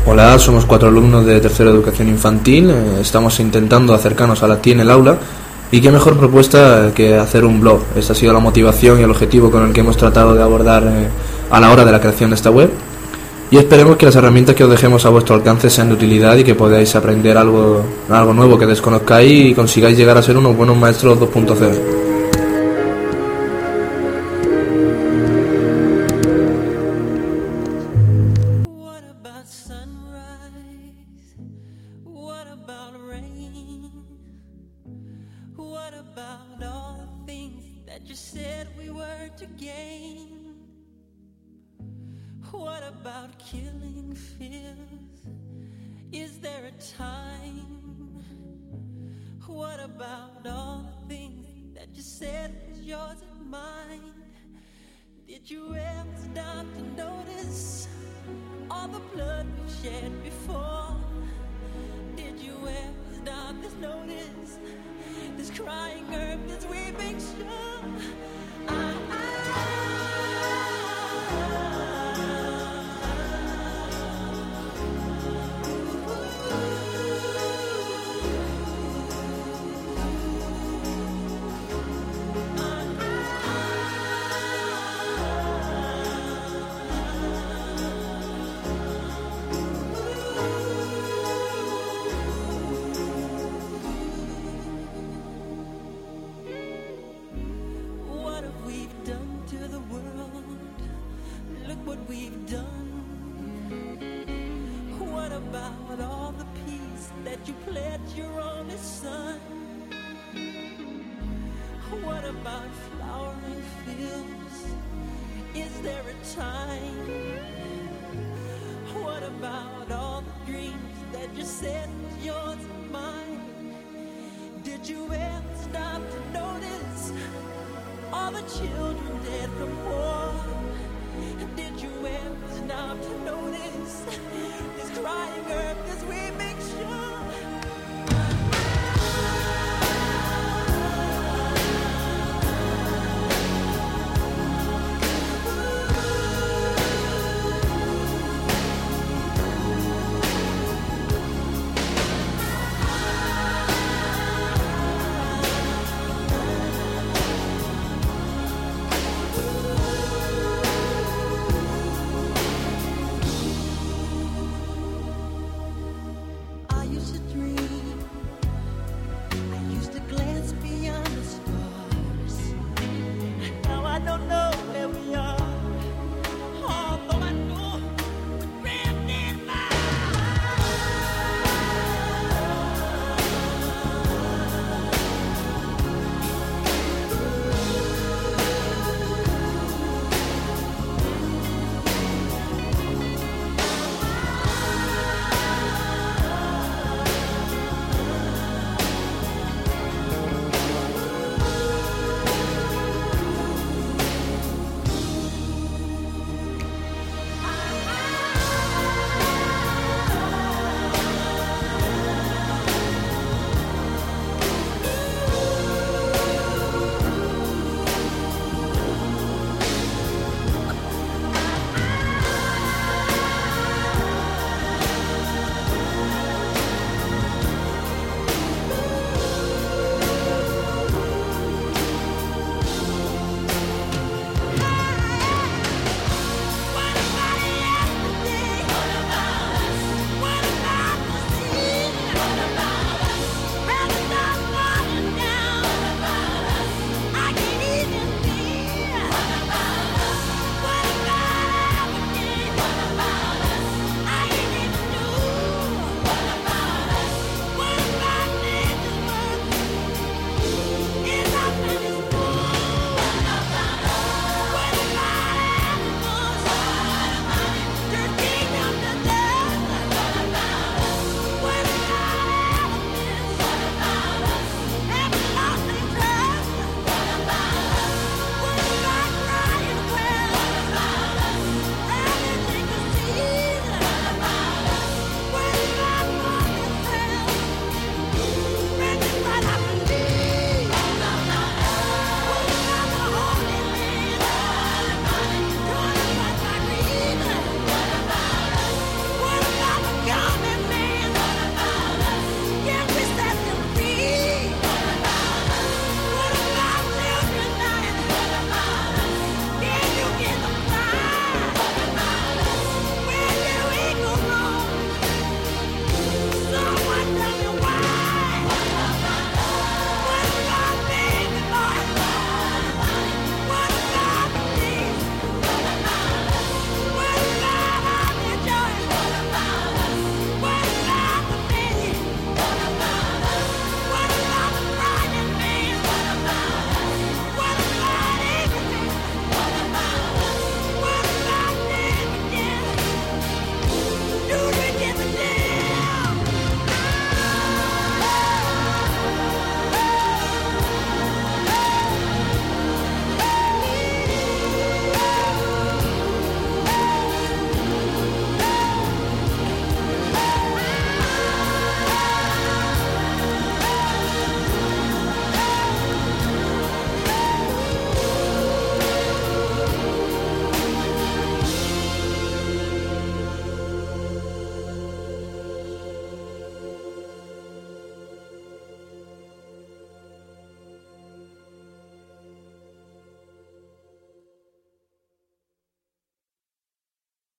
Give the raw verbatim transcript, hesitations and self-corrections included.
Hola, somos cuatro alumnos de tercera educación infantil, eh, estamos intentando acercarnos a la T I en el aula y qué mejor propuesta que hacer un blog. Esa ha sido la motivación y el objetivo con el que hemos tratado de abordar eh, a la hora de la creación de esta web y esperemos que las herramientas que os dejemos a vuestro alcance sean de utilidad y que podáis aprender algo, algo nuevo que desconozcáis y consigáis llegar a ser unos buenos maestros dos punto cero. What about all the things that you said we were to gain? What about killing fears? Is there a time? What about all the things that you said was yours and mine? Did you ever stop to notice all the blood we've shed before? Did you ever stop to notice this crying earth, this weeping shore? I, I, what we've done. What about all the peace that you pledged your only son? What about flowering fields? Is there a time? What about all the dreams that you said was yours and mine? Did you ever stop to notice all the children dead from war?